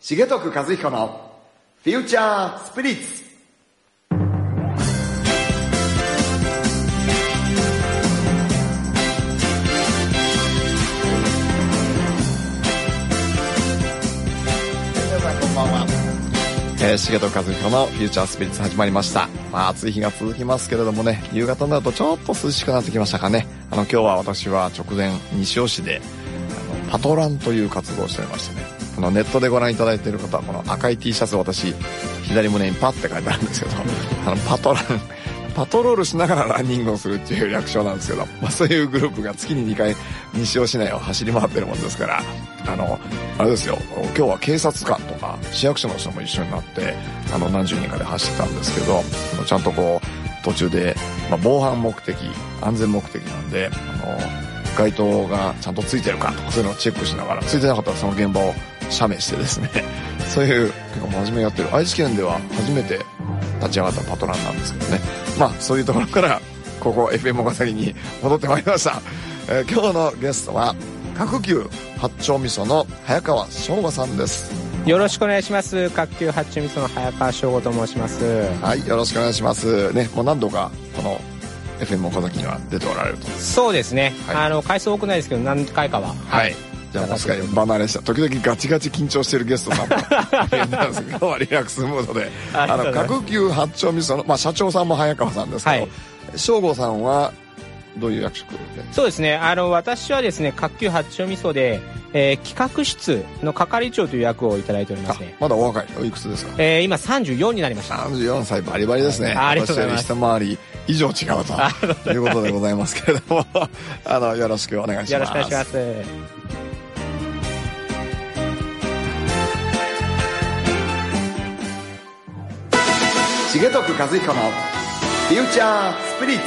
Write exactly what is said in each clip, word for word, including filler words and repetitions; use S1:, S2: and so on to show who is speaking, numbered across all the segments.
S1: 重徳和彦のフューチャースピリッツ。皆さんこんばんは。えー、重徳和彦のフューチャースピリッツ始まりました。まあ暑い日が続きますけれどもね、夕方になるとちょっと涼しくなってきましたかね。あの今日は私は直前西尾市であのパトランという活動をしておりましてね、あのネットでご覧いただいている方はこの赤い T シャツを私左胸にパッて書いてあるんですけど、あのパトランパトロールしながらランニングをするっていう略称なんですけど、まあ、そういうグループが月ににかい西尾市内を走り回ってるもんですから、あのあれですよ、今日は警察官とか市役所の人も一緒になってあの何十人かで走ったんですけど、ちゃんとこう途中で、まあ、防犯目的安全目的なんであの街灯がちゃんとついてるかとかそういうのをチェックしながら、ついてなかったらその現場を写メしてですね、そういう結構真面目にやってる愛知県では初めて立ち上がったパトランなんですけどね、まあそういうところからここ エフエム 岡崎に戻ってまいりました。えー、今日のゲストは角球八丁味噌の早川翔吾さんです。
S2: よろしくお願いします。角球八丁味噌の早川翔吾と申します。
S1: はい、よろしくお願いしますね。もう何度かこの エフエム 岡崎には出ておられると。
S2: そうですね、はい、あの回数多くないですけど何回かは、
S1: はい、じゃあもしかして離れした時々ガチガチ緊張してるゲストさんも今日はリラックスムードであの角球八丁味噌の、まあ、社長さんも早川さんですけど、はい、翔吾さんはどういう役職で？
S2: そうですね、あの私はですね角球八丁味噌で、えー、企画室の係長という役をいただいておりますね。
S1: まだお若い。おいくつですか？
S2: えー、今さんじゅうよんになりました。
S1: さんじゅうよんさい、バリバリですね。
S2: あ, ありがとうございます。
S1: 私より一回り以上違うということでございますけれどもあのよろしくお願いします。
S2: よろしくお願いします。
S1: 重徳和彦のフューチャースピリッツ。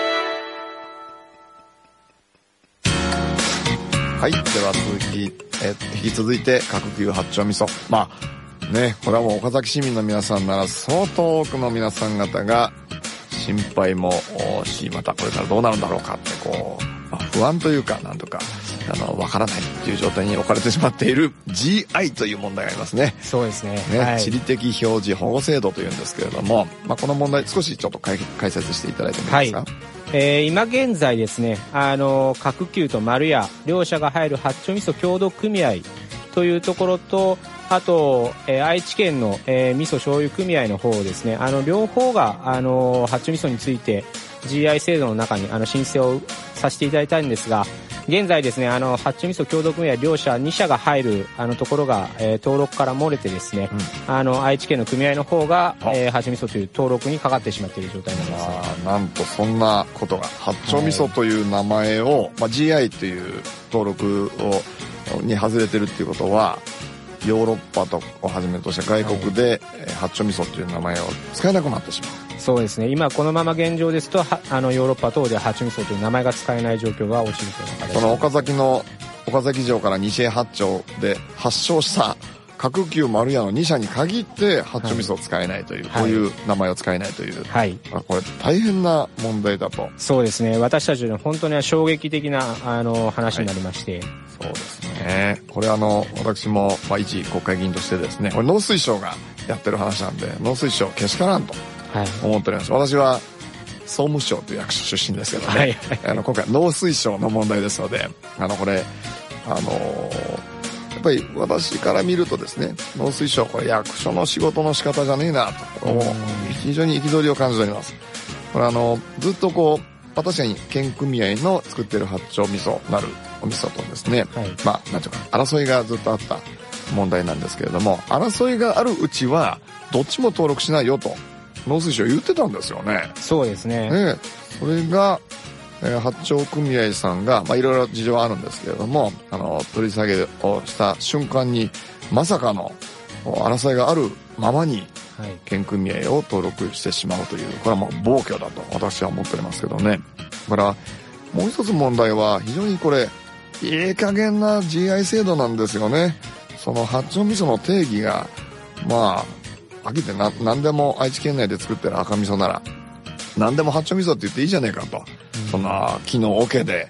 S1: はい、では続き、えー、引き続いて角球八丁味噌、まあね、これはもう岡崎市民の皆さんなら相当多くの皆さん方が心配もし、またこれからどうなるんだろうかってこう、まあ、不安というかなんとかあのわからないっていう状態に置かれてしまっている ジーアイ という問題がありますね。
S2: そうですね。
S1: ね、
S2: はい、
S1: 地理的表示保護制度というんですけれども、まあ、この問題少しちょっと解説していただいてもいいですか？
S2: はい、えー、今現在ですね、あの角球と丸屋両者が入る八丁味噌協同組合というところと、あと、えー、愛知県の、えー、味噌醤油組合の方ですね、あの両方があの八丁味噌について ジーアイ 制度の中にあの申請をさせていただいたんですが、現在ですね、あの八丁味噌協同組合両者に社が入るあのところが、えー、登録から漏れてですね、うん、あの愛知県の組合の方が、えー、八丁味噌という登録にかかってしまっている状態になります、ね。
S1: あ、なんとそんなことが、八丁味噌という名前を、はい、まあ、ジーアイ という登録をに外れてるっていうことは、ヨーロッパとをはじめとした外国で、はい、八丁味噌という名前を使えなくなってしまう。
S2: そうですね、今このまま現状ですとあのヨーロッパ等で八丁味噌という名前が使えない状況が起きるという形です。
S1: その岡崎の岡崎城から西へ八丁で発祥した角球丸屋のに社に限って八丁味噌を使えないという、はい、こういう名前を使えないという、はい、これ大変な問題だと。
S2: そうですね、私たちの本当に衝撃的なあの話になりまして、はい、
S1: そうですね、これあの私も、まあ、一国会議員としてですね、これ農水省がやってる話なんで農水省けしからんと思っております、はい、私は総務省という役所出身ですけどね、はいはい、あの今回農水省の問題ですので、あのこれあのーやっぱり私から見るとですね、農水省これ役所の仕事の仕方じゃねえなと、非常に憤りを感じております。これあのずっとこう確かに県組合の作ってる八丁味噌なるお味噌とですね、はい、まあなんていうか争いがずっとあった問題なんですけれども、争いがあるうちはどっちも登録しないよと農水省言ってたんですよね。
S2: そうですね。
S1: ね、それがえー、八丁組合さんが、まあ、いろいろ事情はあるんですけれども、あの取り下げをした瞬間にまさかの争いがあるままに県組合を登録してしまうという、これはもう暴挙だと私は思っておりますけどね。だからもう一つ問題は非常にこれいい加減な ジーアイ 制度なんですよね。その八丁味噌の定義がまあ飽きてな何でも愛知県内で作ってる赤味噌なら何でも八丁味噌って言っていいじゃねえかと、うん、そんな木の桶で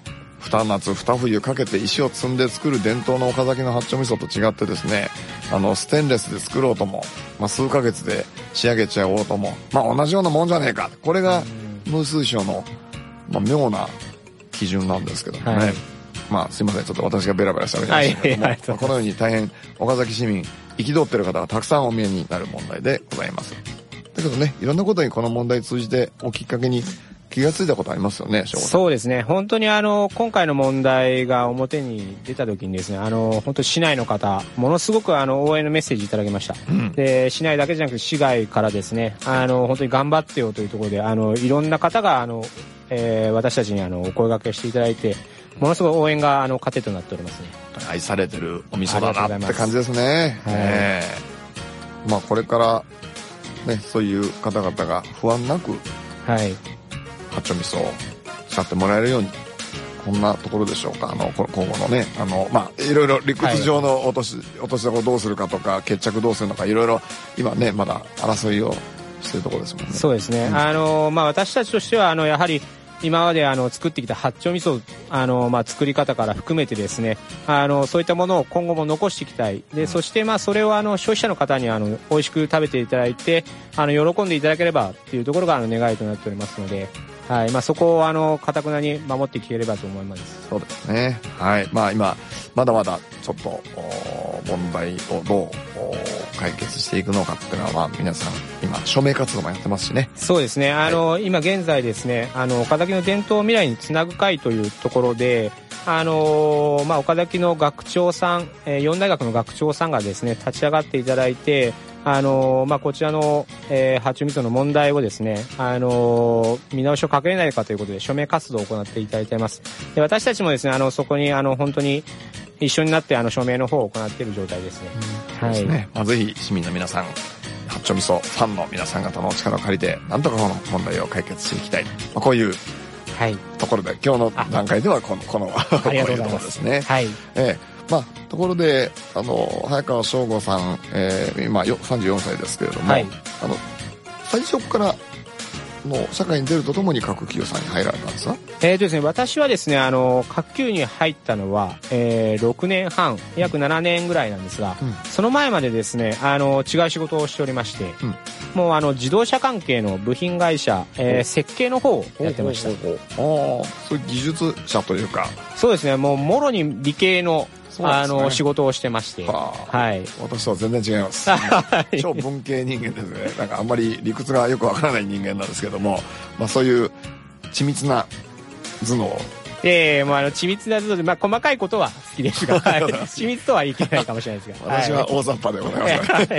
S1: 二夏二冬かけて石を積んで作る伝統の岡崎の八丁味噌と違ってですね、あのステンレスで作ろうとも、まあ、数ヶ月で仕上げちゃおうとも、まあ同じようなもんじゃねえか、これが農水省の、まあ、妙な基準なんですけどもね、はい、まあすいません、ちょっと私がベラベラしゃべりましたけども、はいはい、まあ、このように大変岡崎市民憤っている方がたくさんお見えになる問題でございます。だけどね、いろんなことにこの問題を通じておきっかけに気がついたことありますよね。
S2: そうですね、本当にあの今回の問題が表に出た時にですね、あの本当に市内の方ものすごくあの応援のメッセージいただきました、うん、で市内だけじゃなくて市外からですね、あの本当に頑張ってよというところで、あのいろんな方があの、えー、私たちにあのお声掛けしていただいて、ものすごい応援があの糧となっておりますね。
S1: 愛されてるお店だなって感じですね。はい、えー、まあこれからね、そういう方々が不安なく、はい、八丁味噌を使ってもらえるように、こんなところでしょうか。あの今後のね、あのまあいろいろ理屈上の落とし、はい、落としどころどうするかとか決着どうするのか、いろいろ今ねまだ争いをしてるところですもんね。
S2: そうですね、うん、あのまあ私たちとしてはあのやはり今まであの作ってきた八丁味噌あの、まあ、作り方から含めてですね、あのそういったものを今後も残していきたい。で、そしてまあそれをあの消費者の方にあの美味しく食べていただいて、あの喜んでいただければっていうところがあの願いとなっておりますので、はい、まあそこをあの堅くなに守っていければと思います。
S1: そうですね。はい、まあ今まだまだちょっと問題をどう解決していくのかっていうのは、まあ皆さん今署名活動もやってますしね。
S2: そうですね。あの、はい、今現在ですね、あの岡崎の伝統未来につなぐ会というところで、あのまあ岡崎の学長さん、えー、四大学の学長さんがですね立ち上がっていただいて、あのまあこちらの、えー、八丁味噌の問題をですね、あの見直しをかけれないかということで署名活動を行っていただいています。で、私たちもですね、あのそこにあの本当に一緒になってあの署名の方を行っている状態ですね。
S1: うん、はい。そうですね。まあ、ぜひ市民の皆さん、八丁味噌ファンの皆さん方の力を借りて、なんとかこの問題を解決していきたい。まあ、こういうところで、今日の段階ではこのこのこういうところですね。はい。えー、まあところであの早川翔吾さん、えー、今さんじゅうよんさいですけれども、はい、あの最初からの社会に出るとともに各級さんに入られたんですか？
S2: えーとですね、私はですね、あの各級に入ったのは、えー、ろくねんはん、約ななねんぐらいなんですが、うん、その前までですね、あの違う仕事をしておりまして、うん、もうあの自動車関係の部品会社、えー、設計の方をやってました。
S1: ああ、そういう技術者というか。
S2: そうですね、もうもろに理系のあの仕事をしてまして、は
S1: あ、はい、私とは全然違います。超文系人間ですね。なんかあんまり理屈がよくわからない人間なんですけども、まあそういう緻密な頭脳。
S2: ええー、もうあの緻密な頭脳で、まあ細かいことは好きですが、はい、緻密とは言い切れないかもしれないですが、
S1: 私は大雑把でございます。はい、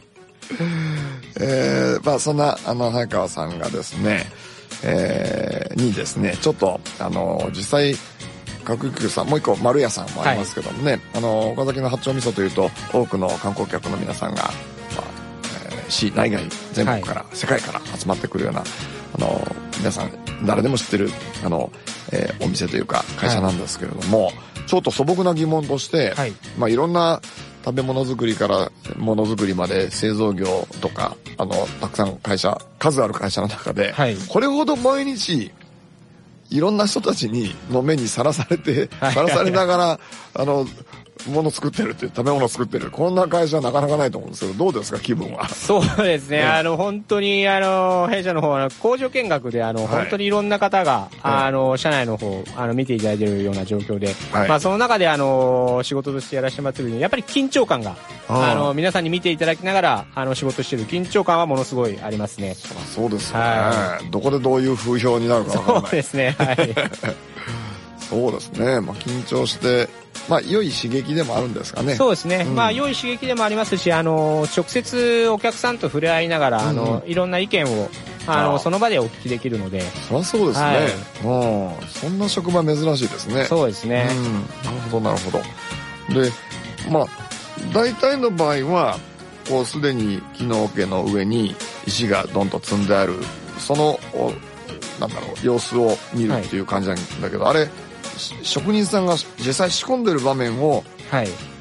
S1: えー、まあそんなあの早川さんがですね、えー、にですね、ちょっとあの実際。各級さんもう一個丸屋さんもありますけどもね、はい、あの岡崎の八丁味噌というと多くの観光客の皆さんが、まあえー、市内外全国から、はい、世界から集まってくるようなあの皆さん誰でも知ってるあの、えー、お店というか会社なんですけれども、はい、ちょっと素朴な疑問として、はい、まあいろんな食べ物作りからものづくりまで製造業とかあのたくさん会社数ある会社の中で、はい、これほど毎日いろんな人たちにの目にさらされてさらされながらあのもの作ってるって食べ物作ってるこんな会社はなかなかないと思うんですけど、どうですか気分は？
S2: そうですね、あの本当にあの弊社の方は工場見学であの、はい、本当にいろんな方が、はい、あの社内の方あの見ていただいているような状況で、はい、まあその中であの仕事としてやらせてもらってるのにやっぱり緊張感があの皆さんに見ていただきながらあの仕事してる緊張感はものすごいありますね。
S1: そうですね、はい、どこでどういう風評になるか分からない。
S2: そうですね、はい
S1: そうですね、まあ、緊張してまあ良い刺激でもあるんですかね。
S2: そうですね、うん、まあ良い刺激でもありますし、あの直接お客さんと触れ合いながら、うん、あのいろんな意見をあのその場でお聞きできるので。
S1: そりゃそうですね、はい、うん、そんな職場珍しいですね。
S2: そうですね、
S1: うん、なるほどなるほど。でまあ大体の場合はこうすでに木の桶の上に石がどんと積んであるそのなんだろう様子を見るっていう感じなんだけど、はい、あれ職人さんが実際仕込んでる場面を、はい、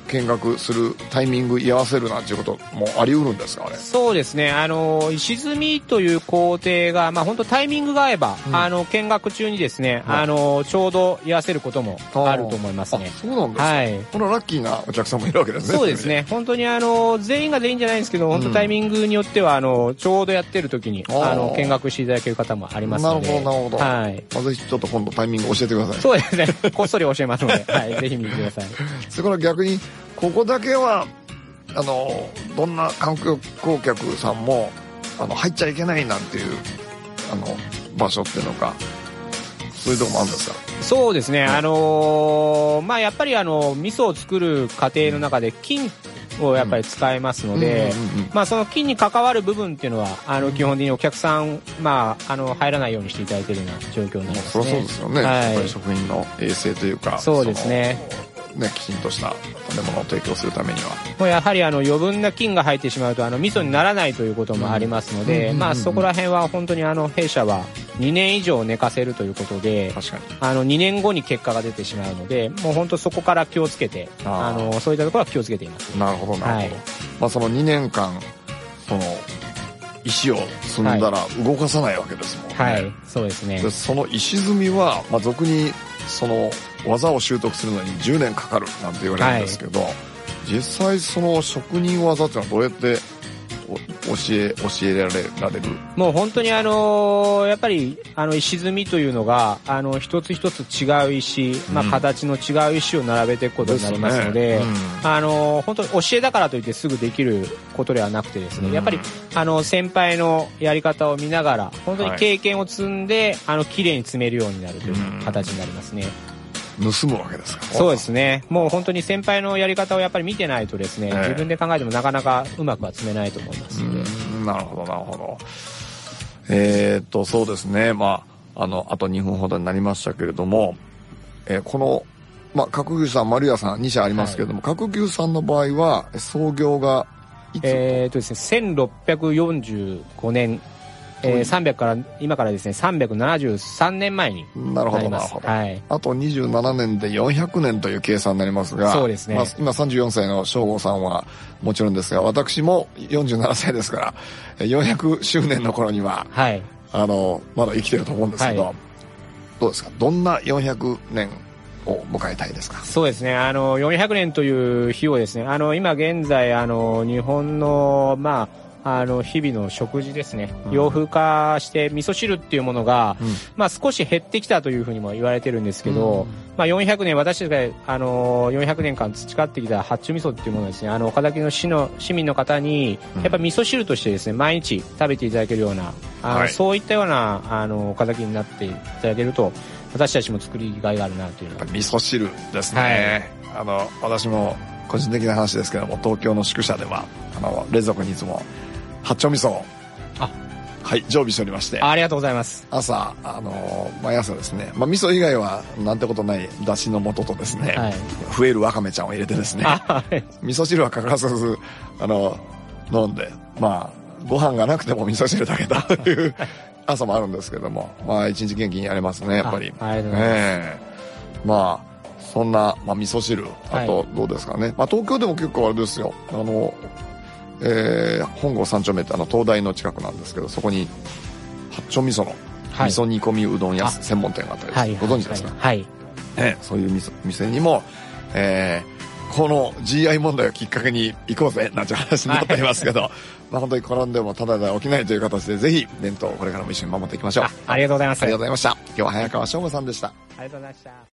S1: 見学するタイミング居合わせるなんていうこともあり得るんですか、あれ。
S2: そうですね。あの、石積みという工程が、まあ本当タイミングが合えば、うん、あの、見学中にですね、うん、あの、ちょうど居合わせることもあると思いますね。
S1: そうなんですか。はい。これはラッキーなお客さんもいるわけですね。
S2: そうですね。本当にあの、全員が全員じゃないんですけど、本当タイミングによっては、あの、ちょうどやってる時に、あの、見学していただける方もありますので。
S1: なるほど、なるほど。はい。まあ、ぜひちょっと今度タイミング教えてください。
S2: そうですね。こっそり教えますので、はい。ぜひ見てください。
S1: それから逆に、ここだけは、あの、どんな観光客さんも、あの、入っちゃいけないなんていう、あの、場所っていうのか、そういうとこもあるんですか？
S2: そうですね。あのー、まあ、やっぱりあの、味噌を作る過程の中で菌をやっぱり使えますので、まあ、その菌に関わる部分っていうのは、あの、基本的にお客さん、まあ、あの、入らないようにしていただいているような状況になりますね。
S1: そりゃそうですよね。はい、やっぱり食品の衛生というか。
S2: そうですね。
S1: ね、きちんとした食べ物を提供するためには
S2: もうやはりあの余分な菌が入ってしまうとあの味噌にならないということもありますので、まあそこら辺は本当にあの弊社はにねん以上寝かせるということで、
S1: 確かに
S2: あのにねんごに結果が出てしまうので、もう本当そこから気をつけて、あのそういったところは気をつけています。
S1: なるほどなるほど。はい、まあそのにねんかんその石を積んだら動かさないわけですもんね。
S2: はい、はい、そうですね。
S1: でその石積みはまあ俗にその技を習得するのにじゅうねんかかるなんて言われるんですけど、はい、実際その職人技っていうのはどうやって教え教えられられる？
S2: もう本当にあのー、やっぱりあの石積みというのがあの一つ一つ違う石、うん、まあ形の違う石を並べていくことになりますので、ですね、うん、あのー、本当に教えだからといってすぐできることではなくてですね、うん、やっぱりあの先輩のやり方を見ながら本当に経験を積んで、はい、あの綺麗に積めるようになるという形になりますね。
S1: 盗むわけですか？
S2: そうですね。もう本当に先輩のやり方をやっぱり見てないとですね、えー、自分で考えてもなかなかうまくは積めないと思いますので。
S1: うん、なるほどなるほど。えー、っとそうですね。まああのあとにふんほどになりましたけれども、えー、このまあ角牛さん丸屋さんに社ありますけれども、はい、角牛さんの場合は創業がいつ？
S2: えー、っとですねせんろっぴゃくよんじゅうごねん。えー、さんびゃくから今からですねさんびゃくななじゅうさんねんまえになります。なるほどなるほど、はい、
S1: あとにじゅうななねんでよんひゃくねんという計算になりますが、
S2: そうですね、
S1: まあ、今さんじゅうよんさいの正吾さんはもちろんですが、私もよんじゅうななさいですからよんひゃくしゅうねんの頃には、はい、あのまだ生きてると思うんですけど、はい、どうですか、どんなよんひゃくねんを迎えたいですか？
S2: そうですね、あのよんひゃくねんという日をですね、あの今現在あの日本のまああの日々の食事ですね、うん、洋風化して味噌汁っていうものが、うん、まあ少し減ってきたというふうにも言われてるんですけど、うん、まあよんひゃくねん私たちがあのよんひゃくねんかん培ってきた八丁味噌っていうものですね、あの岡崎の市の市民の方にやっぱ味噌汁としてですね毎日食べていただけるようなあの、はい、そういったようなあの岡崎になっていただけると私たちも作りがいがあるなというのは。
S1: 味噌汁ですね、はい、あの私も個人的な話ですけども、東京の宿舎ではあの冷蔵庫にいつも八丁味噌をあはい常備しておりまして、
S2: ありがとうございます。
S1: 朝あの毎朝ですね、まあ味噌以外はなんてことない出汁の素とですね、はい、増えるわかめちゃんを入れてですね、はい、味噌汁は欠かさずあの飲んで、まあご飯がなくても味噌汁だけだという朝もあるんですけども、まあ一日元気にやれますねやっぱり。
S2: ありがとうございます。え
S1: ー、まあそんな、まあ、味噌汁あとどうですかね、はい、まあ東京でも結構あれですよ、あのえー、本郷三丁目ってあの東大の近くなんですけど、そこに八丁味噌の味噌煮込みうどん屋専門店があったり、はい、ご存知ですか？
S2: はい、
S1: ね、そういう店店にも、えー、この ジーアイ 問題をきっかけに行こうぜなんて話になっていますけど、はい、まあ本当に転んでもただでは起きないという形でぜひ伝統をこれからも一緒に守っていきましょう。
S2: あ, ありがとうございます。
S1: ありがとうございました。今日は早川翔吾さんでした。
S2: ありがとうございました。